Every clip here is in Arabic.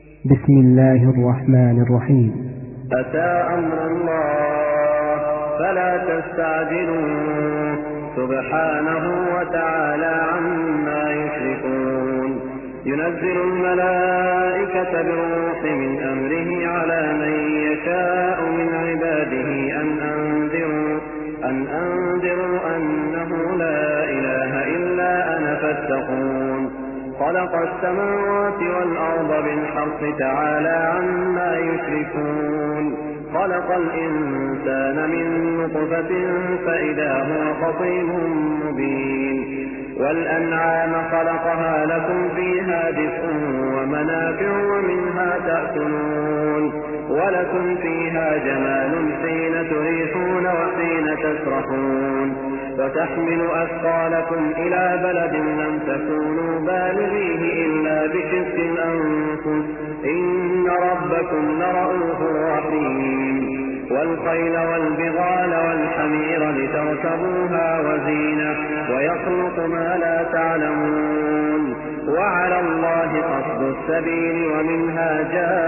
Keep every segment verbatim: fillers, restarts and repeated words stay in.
بسم الله الرحمن الرحيم. أتى أمر الله فلا تستعجلوه سبحانه وتعالى عما يشركون. ينزل الملائكة بالروح من أمره على من يشاء من عباده أن أنذروا أن أنذروا أنه لا إله إلا أنا فاتقون. خلق السماوات والأرض بالحق تعالى عما يشركون. خلق الإنسان من نطفة فإذا هو خصيم مبين. والأنعام خلقها لكم فيها دفء ومنافع ومنها تأكلون ولكم فيها جمال حين تريحون وحين تسرحون وتحمل أثقالكم إلى بلد لم تكونوا بالغيه إلا بشق الأنفس إن ربكم لرءوف رحيم. والخيل والبغال والحمير لتركبوها وزينة ويخلق ما لا تعلمون وعلى الله قصد السبيل ومنها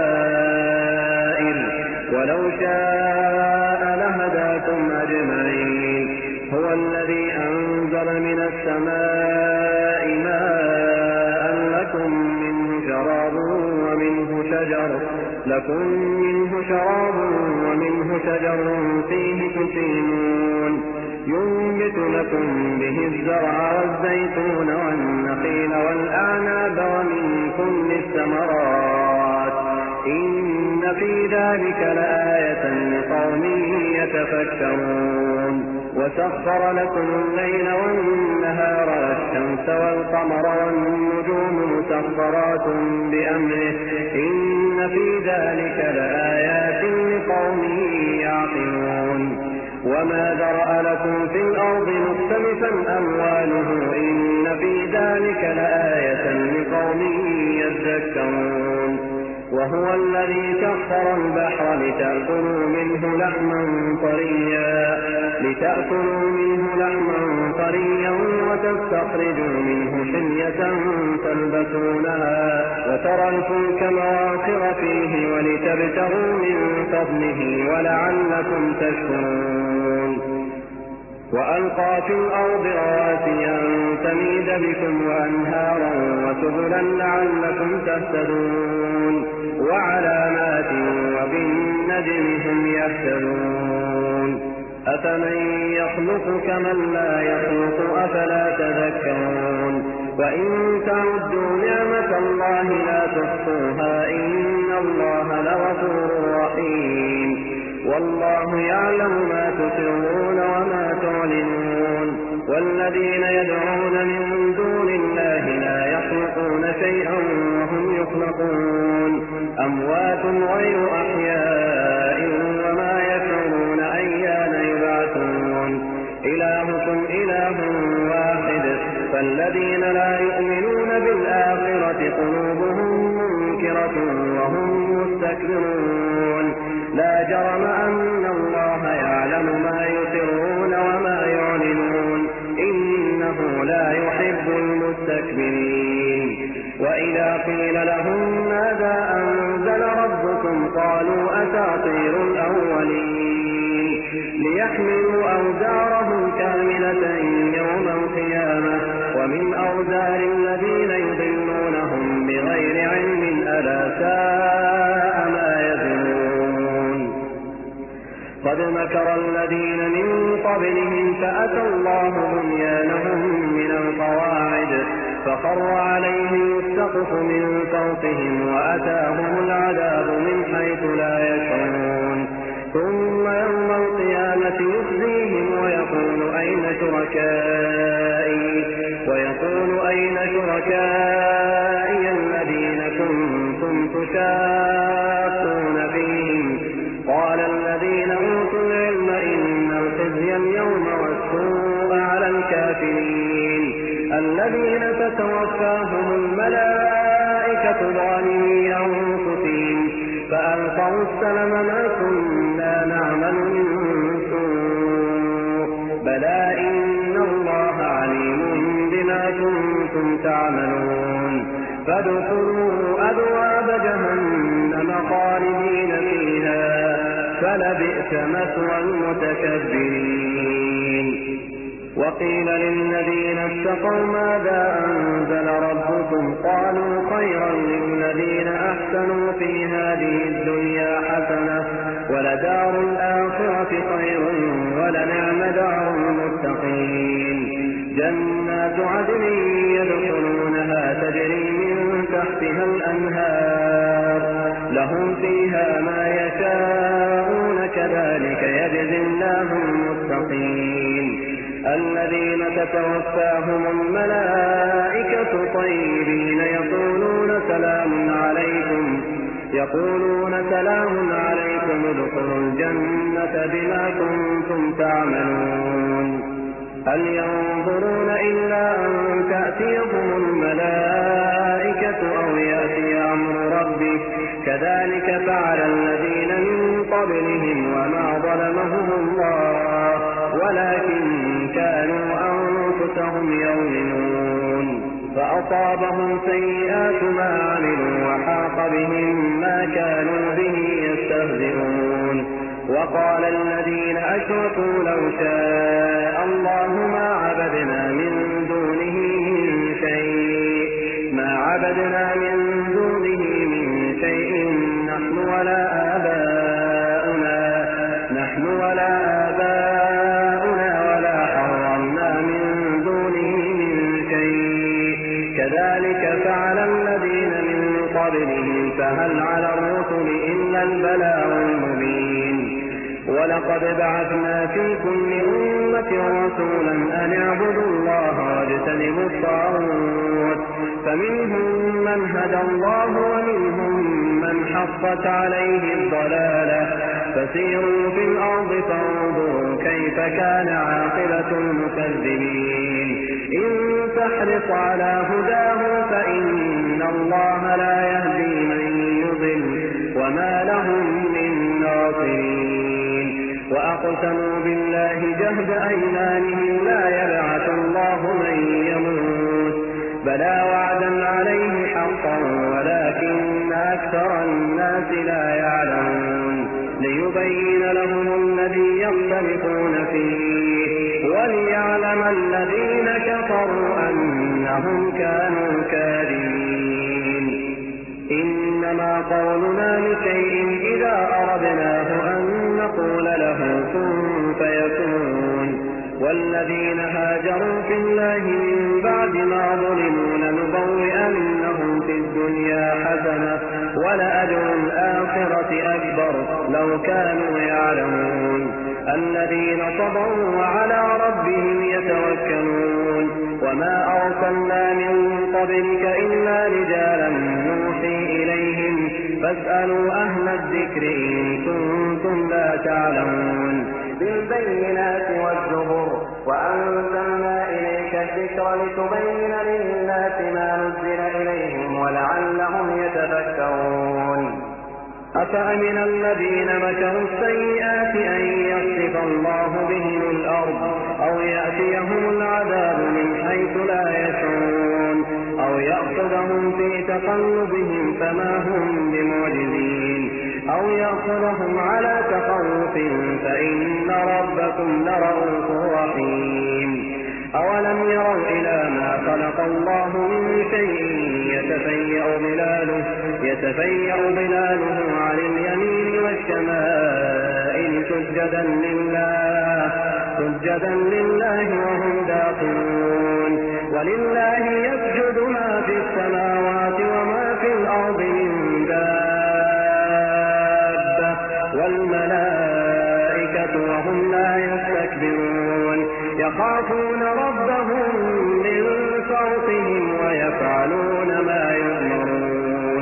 جائر ولو شاء لهداكم أجمعين. هو الذي أنزل من السماء ماء لكم منه شراب ومنه شجر لكم منه شراب ومنه شجر فيه تسيمون. ينبت لكم به الزرع والزيتون والنخيل والأعناب ومن كل الثمرات إن في ذلك لآية لقوم يتفكرون. وسخر لكم الليل والنهار والشمس والقمر والنجوم مسخرات بأمره إن في ذلك لآيات لقوم يعقلون. وما ذرأ لكم في الأرض مختلفا ألوانه إن في ذلك لآية لقوم يذكرون. وهو الذي سخر البحر لتأكلوا منه لحما طريا لتأكلوا منه لحما طريا وتستخرجوا منه حلية تلبسونها وترى الفلك مواخر فيه ولتبتغوا من فضله ولعلكم تشكرون. وألقى في الأرض رواسي أن تميد بكم وأنهارا وسبلا لعلكم تهتدون وعلامات وبالنجم هم يهتدون. أفمن يخلق كمن لا يخلق أفلا تذكرون. وإن تعدوا نعمة الله لا تحصوها إن الله لغفور رحيم. والله يعلم ما تسرون وما تعلنون. والذين يدعون من دون الله لا يخلقون شيئا وهم يخلقون أموات غير أحياء وما يشعرون أيان يبعثون. إلهكم إله واحد فالذين لا يؤمنون بالآخرة قلوبهم منكرة وهم مستكبرون. لا جرم أن الله يعلم ما يسرون وما يعلنون إنه لا يحب المستكبرين. وإذا قيل لهم ماذا أنزل ربكم قالوا أساطير الأولين ليحملوا أوزارهم كاملة يوم القيامة ومن أوزار الذين يضلونهم بغير علم ألا ساء ما يزنون. قد مكر الذين من قبلهم فأتى الله بنيانهم من القواعد فخر عليهم السقف من فوقهم وأتاهم العذاب من حيث لا يشعرون. ثم يوم القيامة يخزيهم ويقول أين شركائي ويقول أين شركائي الذين كنتم تشاقون فيهم قال الذين أوتوا العلم إن الخزي اليوم والسوء على الكافرين الذين تتوفاهم الملائكة ظالمي أنفسهم فألقوا السلم ما كنا نعمل من سوء بلى إن الله عليم بما كنتم تعملون. فادخلوا أبواب جهنم فلبئس مثوى المتكبرين. وقيل للذين اتقوا ماذا أنزل ربكم قالوا خيرا للذين أحسنوا في هذه الدنيا حسنة ولدار الآخرة خير ولنعم دار المتقين. جنات عدن يدخلونها تجري من تحتها الأنهار لهم فيها ما يشاءون كذلك يجزي الله المتقين. الذين تتوفاهم الملائكة طيبين يقولون سلام عليكم يقولون سلام عليكم ادخلوا الجنة بما كنتم تعملون. هل ينظرون إلا أن تأتيهم الملائكة أو يأتي أمر ربك كذلك فعل الذين من قبلهم وما ظلمهم الله ولكن كانوا أنفسهم يظلمون. فأصابهم سيئات ما عملوا وحاق بهم ما كانوا به يستهزئون. وقال الذين أشركوا لو شاء الله ما عبدنا من دونه من شيء ما عبدنا من دونه من شيء نحن ولا آباؤنا نحن ولا آباؤنا ولا حرمنا من دونه من شيء كذلك فعل الذين من قبلهم فهل على الرسل إلا البلاغ المبين. ولقد بعثنا في كل أمة رسولا أن اعبدوا الله واجتنبوا الطاغوت فمنهم من هدى الله ومنهم من حقت عليه الضلالة فسيروا في الأرض فانظروا كيف كان عاقبة المكذبين. إن تحرص على هداه فإن الله لا يهدي من يضل وما لهم من ناصرين. وأقسموا بالله جهد أيمانهم لا يبعث الله من يموت بلى وعدا عليه حقا ولكن أكثر الناس لا يعلمون. ليبين لهم الذي يختلفون فيه وليعلم الذين كفروا أنهم كانوا كاذبين. إنما قولنا لشيء إذا أردناه أن نقول له كن فيكون. والذين هاجروا في الله من بعد ما ظلموا لنبوئنهم في الدنيا حسنة ولأجر الآخرة أكبر لو كانوا يعلمون. الذين صبروا وعلى ربهم يتوكلون. وما أرسلنا من قبلك إلا رجالا نوحي إليهم فاسألوا أهل الذكر إن كنتم لا تعلمون. بالبينات والزبر وأنزلنا إليك الذكر لتبين للناس ما نزل إليهم ولعلهم يتفكرون. أفأمن الذين مكروا السيئات أن يخسف الله بهم الأرض أو يأتيهم العذاب من حيث لا يشعرون أو يأخذهم في تقلبهم فما هم بمعجزين أو يأخذهم على تخوف فإن ربكم لرؤوف رحيم. أولم يروا إلى ما خلق الله من شيء يتفيأ ظلاله يتفيأ ظلاله عن اليمين والشمائل سجدا لله سجدا لله وهم داخلون. ولله يسجد ما في السماوات وما في الأرض من دابة والملائكة وهم لا يستكبرون. يخافون ربهم من فوقهم ويفعلون ما يؤمرون.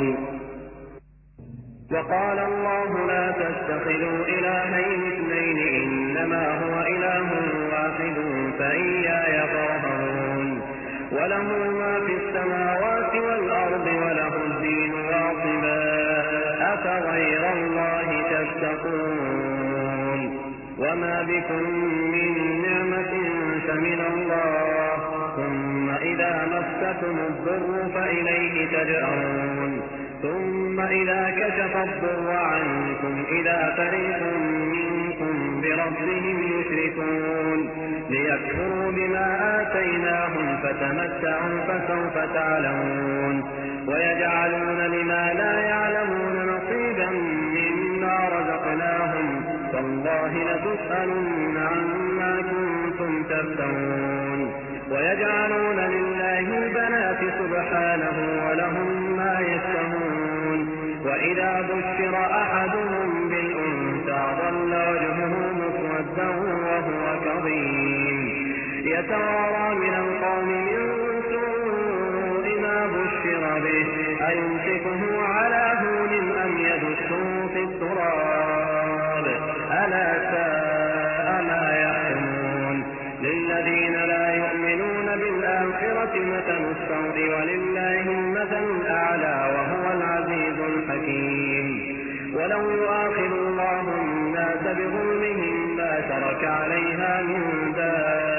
وقال الله لا تتخذوا إلهين اثنين إنما هو إله واحد فإياي فارهبون. وله ما في السماوات والأرض وله الدين واصبا أفغير الله تتقون. وما بكم من نعمة فمن الله ثم إذا مسكم الضر فإليه تجأرون. ثم ثم إذا كشف الضر عنكم إذا فريق منكم بربهم يشركون ليكفروا بما آتيناهم فتمتعوا فسوف تعلمون ويجعلون لما لا يعلمون نصيبا مما رزقناهم تالله لتسألن عما كنتم تفترون ويجعلون لله البنات سبحانه ولهم ما يشتهون وإذا بشر أحدهم بالأنثى ظل وجهه مسودا وهو كظيم يتوارى من القوم من سوء ما بشر به أيمسكه على هون أم يدسه في التراب ألا ساء ما يحكمون للذين لا يؤمنون بالآخرة مثل السوء ولله المثل الأعلى وهو العزيز الحكيم ولو يؤاخذ الله الناس بظلمهم ما ترك عليها من دابة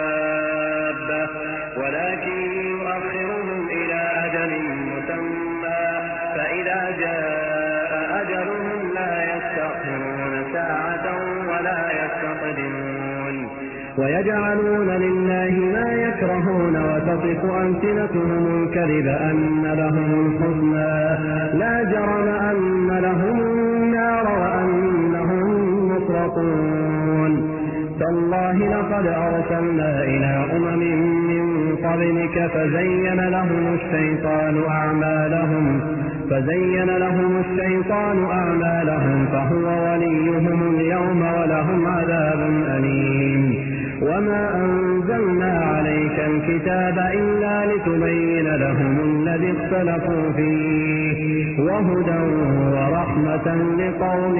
ولكن يؤخرهم إلى أجل مسمى فإذا جاء أجلهم لا يستأخرون ساعة ولا يستقدمون ويجعلون لله ما يكرهون وتصف ألسنتهم الكذب أن لهم الحسنى لا جرم أن لهم النار وأنهم مفرطون تالله لقد أرسلنا إلى أمم من قبلك فزين لهم الشيطان أعمالهم فزين لهم الشيطان أعمالهم فهو وليهم اليوم ولهم عذاب أليم وما أنزلنا عليك الكتاب إلا لتبين لهم الذي اختلفوا فيه وهدى ورحمة لقوم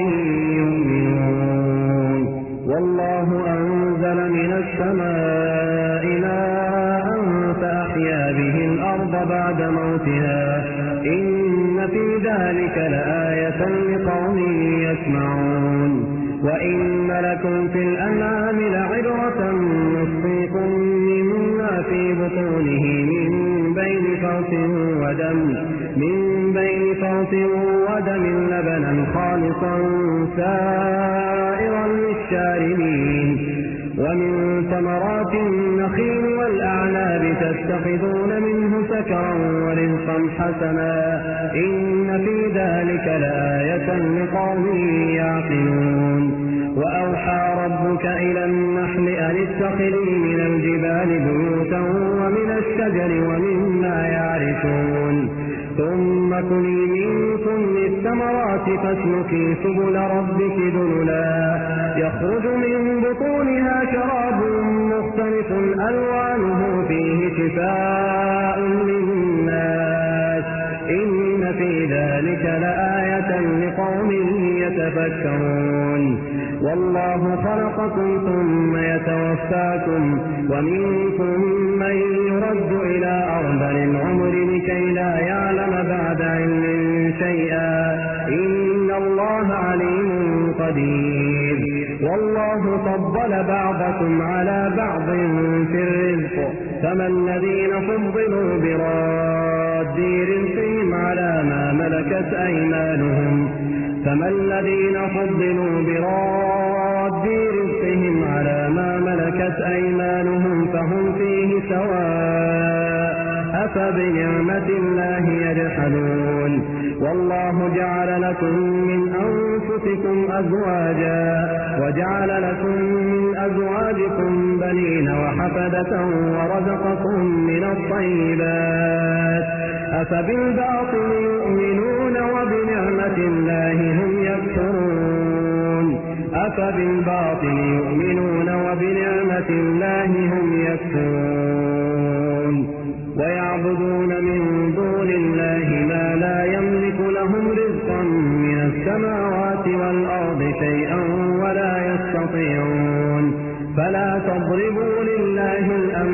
يؤمنون والله أنزل من السماء ماء فأحيا به الأرض بعد موتها إن في ذلك لآية لقوم يسمعون وإن لكم في الأنعام لعبرة نسقيكم مما في بطونه من بين فرث ودم من بين فرث ودم لبنا خالصا سائرا للشاربين ومن ثمرات النخيل والأعناب تتخذون منه سكرا ورزقا حسنا إن في ذلك لآية لقوم يعقلون وأوحى ربك إلى النحل أن اتخذي من الجبال بيوتا ومن الشجر ومما يعرشون ثم كلي من كل الثمرات فاسلكي سبل ربك ذللا يخرج من بطونها شراب مختلف ألوانه فيه شفاء للناس إن في ذلك لآية لقوم يتفكرون والله خلقكم ثم يتوفاكم ومنكم من يرد إلى أرذل العمر لكي لا يعلم بعد علم شيئا إن الله عليم قدير والله فضل بعضكم على بعض في الرزق فما الذين فضلوا براد رزقهم على ما ملكت أيمانهم فما الذين فضلوا براد رزقهم على ما ملكت أيمانهم فهم فيه سواء أفبنعمة الله يجحدون والله جعل لكم من أنفسكم أزواجا وجعل لكم من أزواجكم بنين وحفدة ورزقكم من الطيبات أفبالباطل يؤمنون وبنعمة الله هم يكفرون أفبالباطل يؤمنون وبنعمة الله هم يكفرون ويعبدون من دون الله ما لا يملك لهم رزقا من السماوات والأرض شيئا ولا يستطيعون فلا تضربوا لله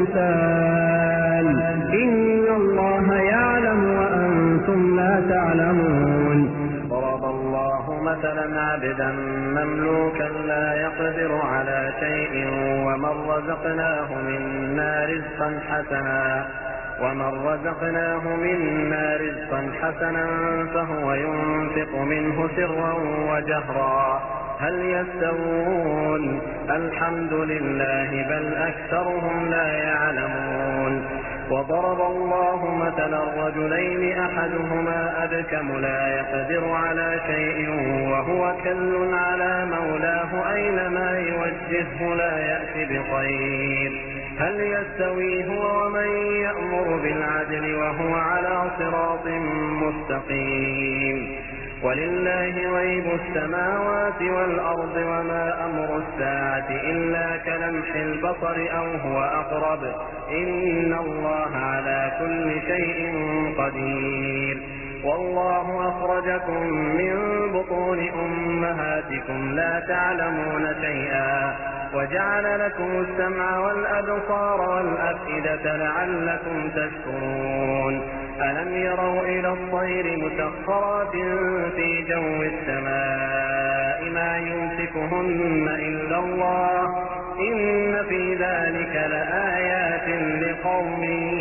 الأمثال إن الله يعلم وأنتم لا تعلمون ضرب الله مثلا عبدا مملوكا لا يقدر على شيء ومن رزقناه منا رزقا حسنا ومن رزقناه منا رزقا حسنا فهو ينفق منه سرا وجهرا هل يستوون الحمد لله بل أكثرهم لا يعلمون وضرب الله مثلا رجلين أحدهما أبكم لا يقدر على شيء وهو كل على مولاه أينما يوجهه لا يأتي بخير هل يستوي هو ومن يأمر بالعدل وهو على صراط مستقيم ولله غيب السماوات والأرض وما أمر الساعة إلا كلمح البصر أو هو أقرب إن الله على كل شيء قدير والله أخرجكم من بطون أمهاتكم لا تعلمون شيئا وجعل لكم السمع والأبصار والأفئدة لعلكم تشكرون ألم يروا إلى الطير مسخرات في جو السماء ما يمسكهن إلا الله إن في ذلك لآيات لقوم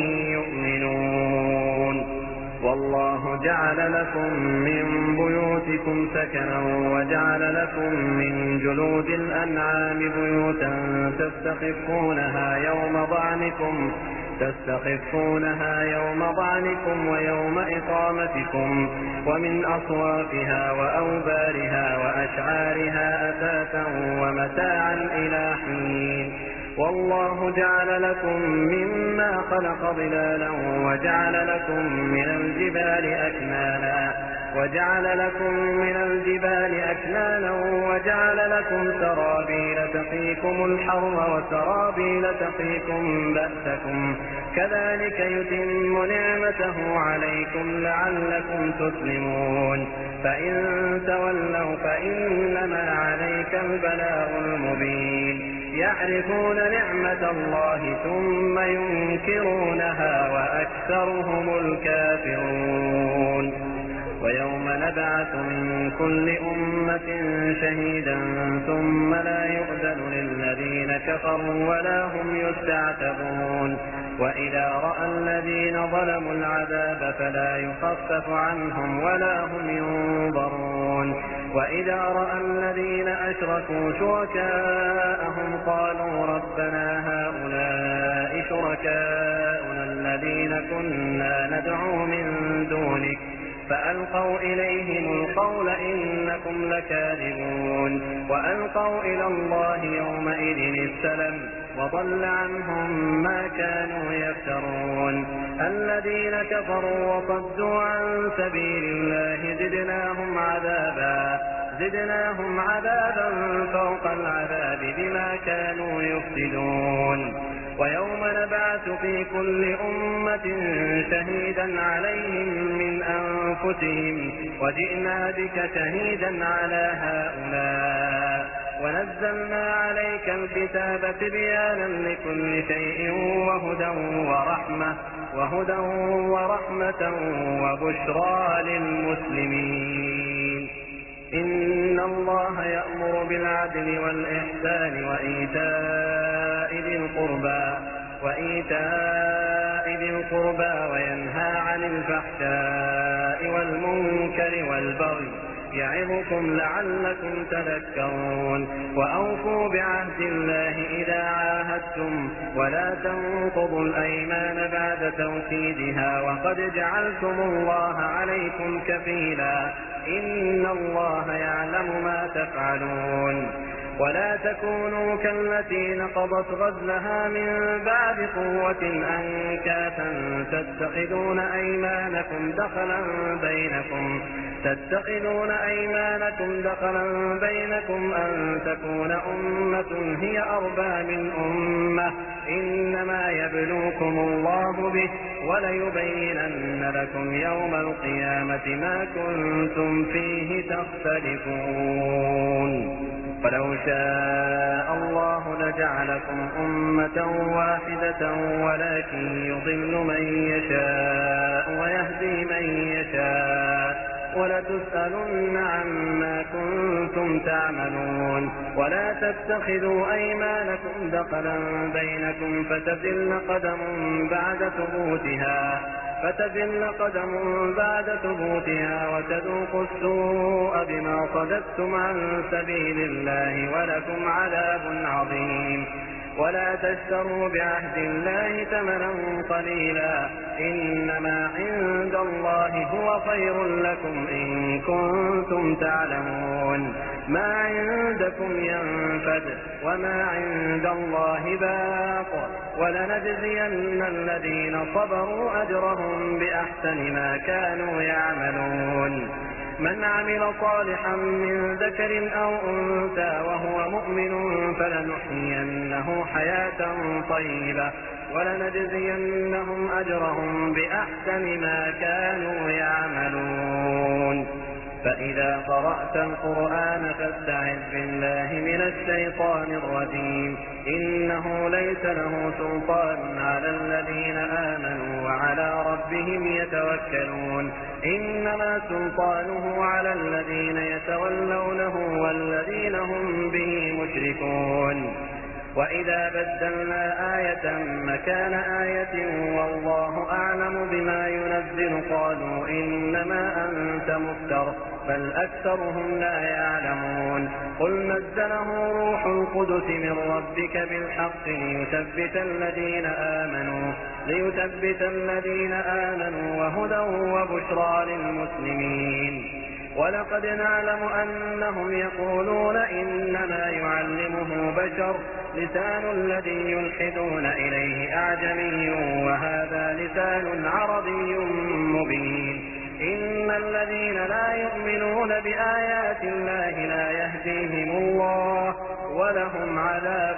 يؤمنون والله جعل لكم من بيوتكم سكنا وجعل لكم من جلود الأنعام بيوتا تستخفونها يوم ضعنكم تستخفونها يوم ضعنكم ويوم إقامتكم ومن أصوافها وأوبارها وأشعارها أثاثا ومتاعا إلى حين والله جعل لكم مما خلق ظلالا وجعل لكم من الجبال أكنانا وجعل لكم من الجبال أكنانا وجعل لكم سرابيل تقيكم الحر وسرابيل تقيكم بأسكم كذلك يتم نعمته عليكم لعلكم تسلمون فإن تولوا فإنما عليك البلاغ المبين يعرفون نعمة الله ثم ينكرونها وأكثرهم الكافرون ويوم نبعث من كل أمة شهيدا ثم لا يؤذن للذين كفروا ولا هم يستعتبون وإذا رأى الذين ظلموا العذاب فلا يخفف عنهم ولا هم ينظرون وإذا رأى الذين أشركوا شركاءهم قالوا ربنا هؤلاء شركاؤنا الذين كنا ندعو من دونك فألقوا إليهم القول إنكم لكاذبون وألقوا إلى الله يومئذ السلم وضل عنهم ما كانوا يفترون الذين كفروا وصدوا عن سبيل الله زدناهم عذابا زدناهم عذابا فوق العذاب بما كانوا يفسدون ويوم نبعث في كل أمة شهيدا عليهم من أنفسهم وجئنا بك شهيدا على هؤلاء ونزلنا عليك الكتاب تبيانا لكل شيء وهدى ورحمة وهدى ورحمة وبشرى للمسلمين إن الله يأمر بالعدل والإحسان وإيتاء ذي القربى وإيتاء ذي القربى وينهى عن الفحشاء والمنكر والبغي يعظكم لعلكم تذكرون وأوفوا بعهد الله إذا عاهدتم ولا تنقضوا الأيمان بعد توكيدها وقد جعلتم الله عليكم كفيلا إن الله يعلم ما تفعلون ولا تكونوا كالتي نقضت غزلها من بعد قوة أنكاثا تتخذون أيمانكم دخلا بينكم تتخذون أيمانكم دخلا بينكم أن تكون أمة هي أربى من أمة إنما يبلوكم الله به وليبينن لكم يوم القيامة ما كنتم فيه تختلفون ولو شاء الله لجعلكم أمة واحدة ولكن يضل من يشاء ويهدي من يشاء ولتسألن عما كنتم تعملون. ولا تتخذوا أيمانكم دخلا بينكم فتزل قدم بعد ثبوتها فتزل قدم بعد ثبوتها وتذوقوا السوء بما صددتم عن سبيل الله ولكم عذاب عظيم. ولا تشتروا بعهد الله ثمنا قليلا إنما عند الله هو خير لكم إن كنتم تعلمون. ما عندكم ينفد وما عند الله باق ولنجزين الذين صبروا أجرهم بأحسن ما كانوا يعملون. من عمل صالحا من ذكر أو أنثى وهو مؤمن فلنحيينه حياة طيبة ولنجزينهم أجرهم بأحسن ما كانوا يعملون. فإذا قرأت القرآن فاستعذ بالله من الشيطان الرجيم إنه ليس له سلطان على الذين آمنوا وعلى ربهم يتوكلون. إنما سلطانه على الذين يتولونه والذين هم به مشركون. وإذا بدلنا آية مكان آية والله أعلم بما ينزل قالوا إنما أنت مفتر بل أكثرهم لا يعلمون. قل نزله روح القدس من ربك بالحق ليثبت الذين آمنوا ليثبت الذين آمنوا وهدى وبشرى للمسلمين. ولقد نعلم أنهم يقولون إنما يعلمه بشر لسان الذي يلحدون إليه أعجمي وهذا لسان عربي مبين. إن الذين لا يؤمنون بآيات الله لا يهديهم الله ولهم عذاب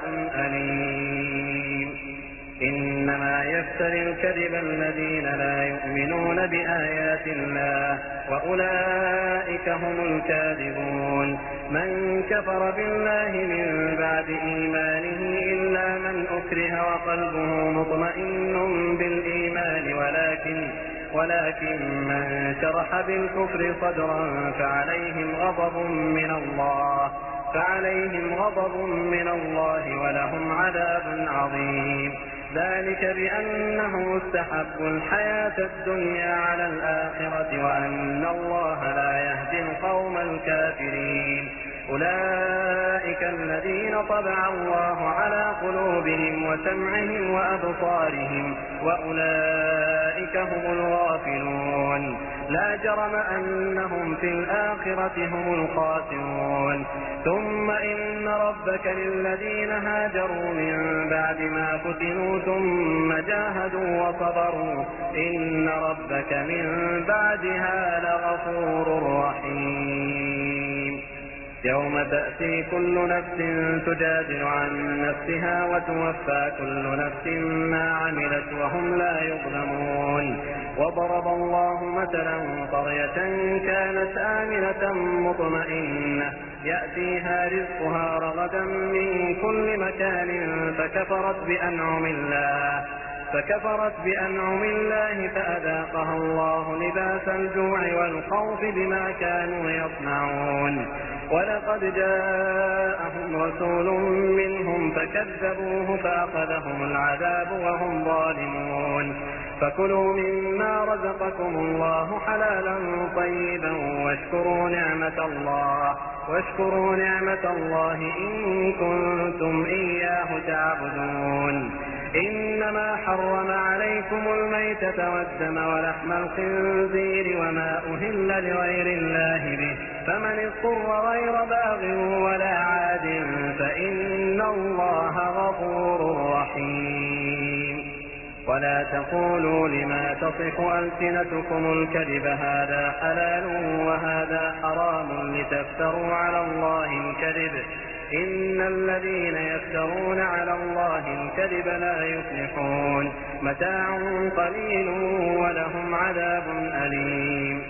أليم. إنما يفتري الكذب الذين لا يؤمنون بآيات الله وأولئك هم الكاذبون. من كفر بالله من بعد إيمانه إلا من أكره وقلبه مطمئن بالإيمان ولكن ولكن من شرح بالكفر صدرا فعليهم غضب من الله فعليهم غضب من الله ولهم عذاب عظيم. ذلك بأنه استحبوا الحياة الدنيا على الآخرة وأن الله لا يهدي القوم الكافرين. أولئك الذين طبع الله على قلوبهم وسمعهم وأبصارهم وأولئك هم الغافلون. لا جرم أنهم في الآخرة هم الخاسرون. ثم إن ربك للذين هاجروا من بعد ما فتنوا ثم جاهدوا وصبروا إن ربك من بعدها لغفور رحيم. يوم تأتي كل نفس تجادل عن نفسها وتوفى كل نفس ما عملت وهم لا يظلمون. وضرب الله مثلا قرية كانت آمنة مطمئنة يأتيها رزقها رغدا من كل مكان فكفرت بأنعم الله فكفرت بأنعم الله فأذاقها الله لباس الجوع والخوف بما كانوا يصنعون. ولقد جاءهم رسول منهم فكذبوه فأخذهم العذاب وهم ظالمون. فكلوا مما رزقكم الله حلالا طيبا واشكروا نعمة الله واشكروا نعمة الله إن كنتم إياه تعبدون. إنما حرم عليكم الميتة والدم ولحم الخنزير وما أهل لغير الله به فمن اضطر غير باغ ولا عاد فإن الله غفور رحيم. ولا تقولوا لما تصف ألسنتكم الكذب هذا حلال وهذا حرام لتفتروا على الله الكذب إن الذين يفترون على الله الكذب لا يفلحون. متاع قليل ولهم عذاب أليم.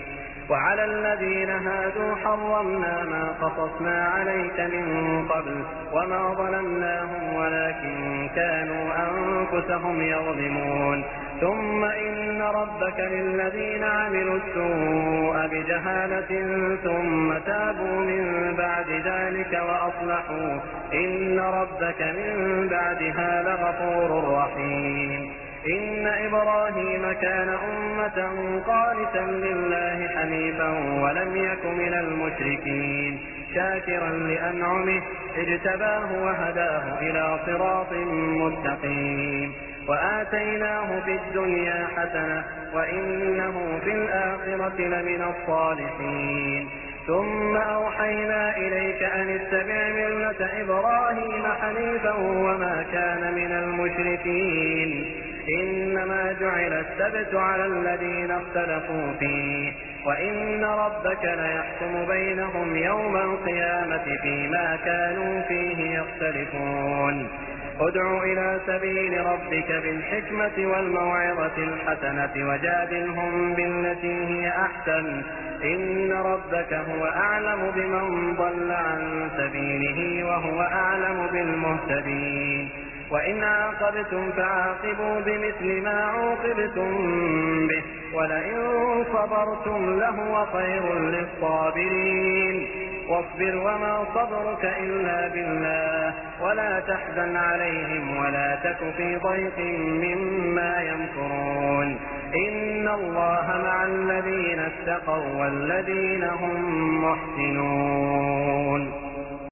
وعلى الذين هادوا حرمنا ما قصصنا عليك من قبل وما ظلمناهم ولكن كانوا أنفسهم يظلمون ثم إن ربك للذين عملوا السوء بجهالة ثم تابوا من بعد ذلك وأصلحوا إن ربك من بعدها لغفور رحيم إن إبراهيم كان أمة قانتا لله حنيفا ولم يك من المشركين شاكرا لأنعمه اجتباه وهداه إلى صراط مستقيم وآتيناه في الدنيا حسنة وإنه في الآخرة لمن الصالحين ثم أوحينا إليك أن اتبع ملة إبراهيم حنيفا وما كان من المشركين إنما جعل السبت على الذين اختلفوا فيه وإن ربك ليحكم بينهم يوم القيامة فيما كانوا فيه يختلفون ادع إلى سبيل ربك بالحكمة والموعظة الحسنة وجادلهم بالتي هي أحسن إن ربك هو أعلم بمن ضل عن سبيله وهو أعلم بالمهتدين وإن عاقبتم فعاقبوا بمثل ما عوقبتم به ولئن صبرتم لهو خير للصابرين واصبر وما صبرك إلا بالله ولا تحزن عليهم ولا تك في ضيق مما يمكرون إن الله مع الذين اتقوا والذين هم محسنون.